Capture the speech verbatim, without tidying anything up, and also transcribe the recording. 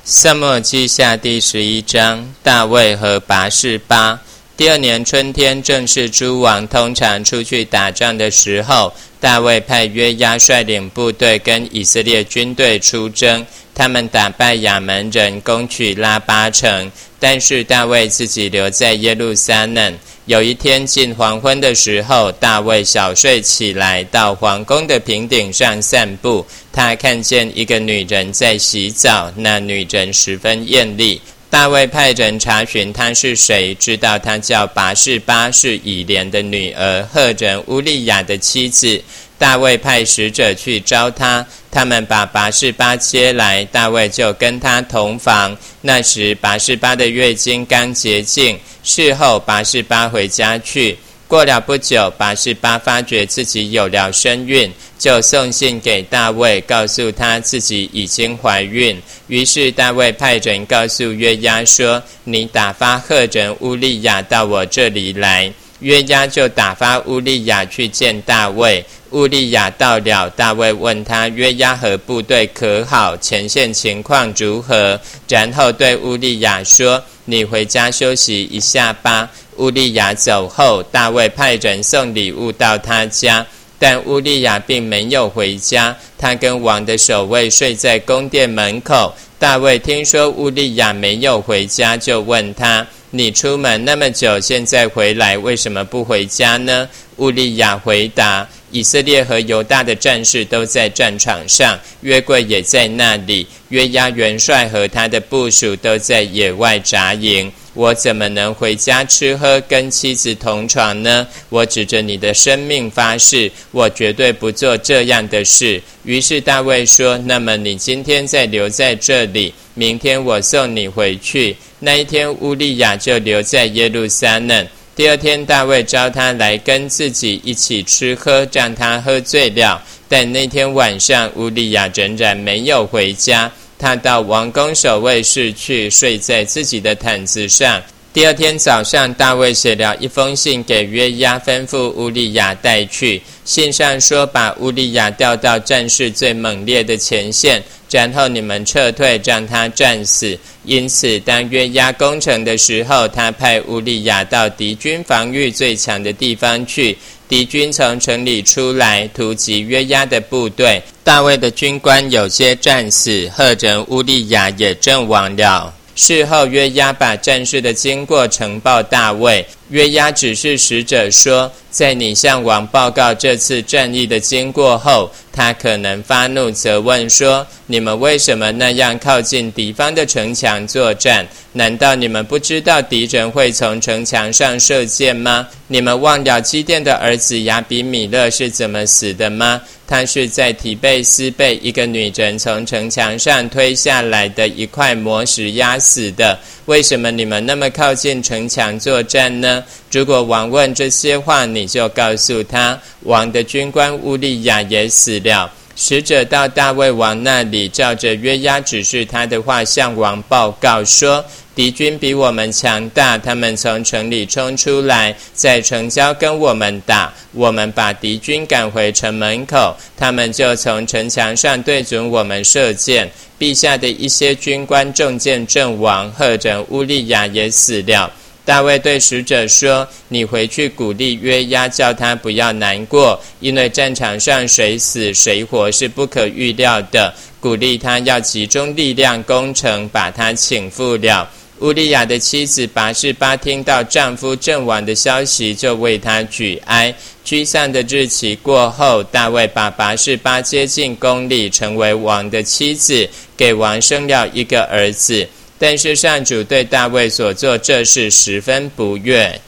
撒母耳记下第十一章，大卫和拔示巴。第二年春天，正是诸王通常出去打仗的时候，大卫派约押率领部队跟以色列军队出征，他们打败亚门人，攻取拉巴城。但是大卫自己留在耶路撒冷。有一天近黄昏的时候，大卫小睡起来，到皇宫的平顶上散步。他看见一个女人在洗澡，那女人十分艳丽。大卫派人查询她是谁，知道她叫拔示巴，是以莲的女儿，赫人乌利亚的妻子。大卫派使者去招她，他们把拔示巴接来，大卫就跟她同房。那时拔示巴的月经刚洁净，事后拔示巴回家去。过了不久，拔示巴发觉自己有了身孕，就送信给大卫，告诉他自己已经怀孕。于是大卫派人告诉约押说：你打发赫人乌利亚到我这里来。约押就打发乌利亚去见大卫。乌利亚到了，大卫问他约押和部队可好，前线情况如何，然后对乌利亚说：你回家休息一下吧。乌利亚走后，大卫派人送礼物到他家，但乌利亚并没有回家，他跟王的守卫睡在宫殿门口。大卫听说乌利亚没有回家，就问他：你出门那么久，现在回来，为什么不回家呢？乌利亚回答：以色列和犹大的战士都在战场上，约柜也在那里，约押元帅和他的部属都在野外扎营，我怎么能回家吃喝，跟妻子同床呢？我指着你的生命发誓，我绝对不做这样的事。于是大卫说：那么你今天再留在这里，明天我送你回去。那一天乌利亚就留在耶路撒冷。第二天大卫召他来跟自己一起吃喝，让他喝醉了。但那天晚上乌利亚仍然没有回家，他到王宫守卫室去，睡在自己的毯子上。第二天早上，大卫写了一封信给约押，吩咐乌利亚带去。信上说：把乌利亚调到战事最猛烈的前线，然后你们撤退，让他战死。因此当约押攻城的时候，他派乌利亚到敌军防御最强的地方去。敌军从城里出来，突击约押的部队。大卫的军官有些战死，赫人乌利亚也阵亡了。事后约押把战事的经过呈报大卫。约押指示使者说：在你向王报告这次战役的经过后，他可能发怒，责问说：你们为什么那样靠近敌方的城墙作战？难道你们不知道敌人会从城墙上射箭吗？你们忘了基甸的儿子亚比米勒是怎么死的吗？他是在提贝斯被一个女人从城墙上推下来的一块磨石压死的。为什么你们那么靠近城墙作战呢？如果王问这些话，你就告诉他，王的军官乌利亚也死了。使者到大卫王那里，照着约押指示他的话向王报告说：敌军比我们强大，他们从城里冲出来，在城郊跟我们打，我们把敌军赶回城门口，他们就从城墙上对准我们射箭。陛下的一些军官中箭阵亡，赫人乌利亚也死了。大卫对使者说：你回去鼓励约押，叫他不要难过，因为战场上谁死谁活是不可预料的，鼓励他要集中力量攻城，把他请赴了。乌利亚的妻子拔示巴听到丈夫阵亡的消息，就为他举哀。居丧的日期过后，大卫把拔示巴接进宫里，成为王的妻子，给王生了一个儿子。但是上主对大卫所做这事十分不悦。